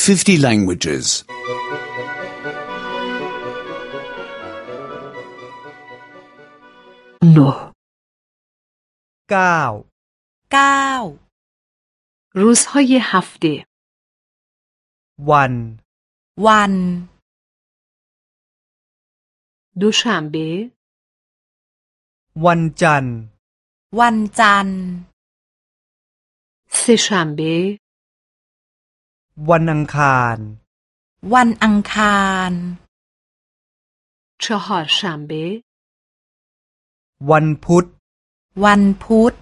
50 languages. 9 روزهای هفته วัน دوشنبه วันจันทร์วันจันทร์ سه‌شنبه วันอังคารวันอังคาร چهارشنبه วันพุธวันพุธ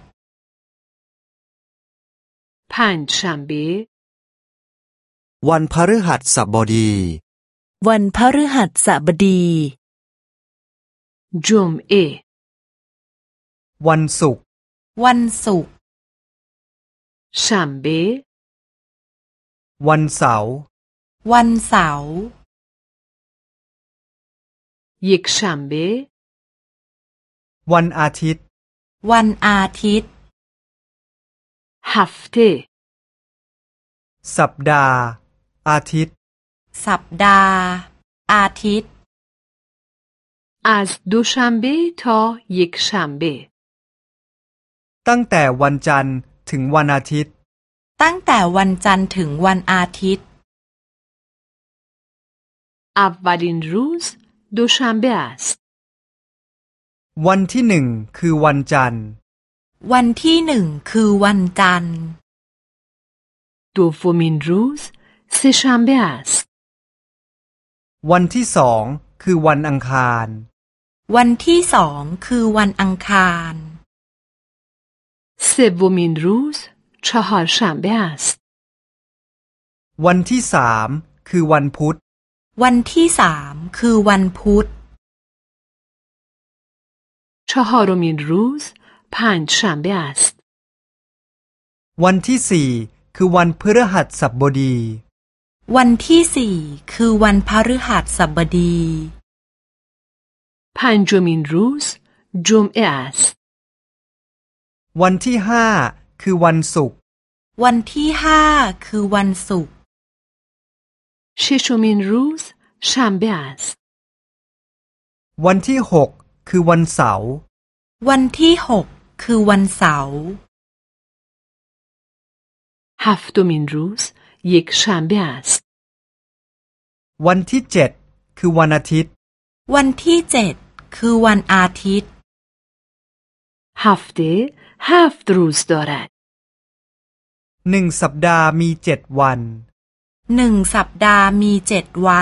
پنجشنبه วันพฤหัสบดีวันพฤหัสบดี جمعه วันศุกร์วันศุกร์ شنبه วันเสาร์วันเสาร์ یکشنبه วันอาทิตย์วันอาทิตย์ هفته สัปดาห์ อาทิตย์สัปดาห์ อาทิตย์ از دوشنبه تا یکشنبه ตั้งแต่วันจันทร์ถึงวันอาทิตย์ตั้งแต่วันจันทร์ถึงวันอาทิตย์ اولین روز دوشنبه است วันที่หนึ่งคือวันจันทร์วันที่หนึ่งคือวันจันทร์ دومین روز سه‌شنبه است วันที่สองคือวันอังคารวันที่สองคือวันอังคาร سومین روز چهارشنبه است วันที่สามคือวันพุธวันที่สามคือวันพุธ چهارمین روز پنجشنبه است วันที่สี่คือวันพฤหัสบดีวันที่สี่คือวันพฤหัสบดี پنجمین روز جمعه است วันที่ห้าคือวันศุกร์วันที่ห้าคือวันศุกร์ ششمین روز شنبه است วันที่หกคือวันเสาร์วันที่หกคือวันเสาร์ هفتمین روز یکشنبه است วันที่เจ็ดคือวันอาทิตย์วันที่เจ็ดคือวันอาทิตย์ هفته 7 روز دارد หนึ่งสัปดาห์มี7 วันหนึ่งสัปดาห์มี7 วัน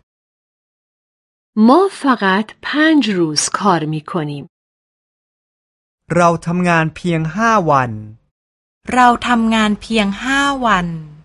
ما فقط 5 روز کار می کنیم เราทำงานเพียง5 วันเราทำงานเพียง5 วัน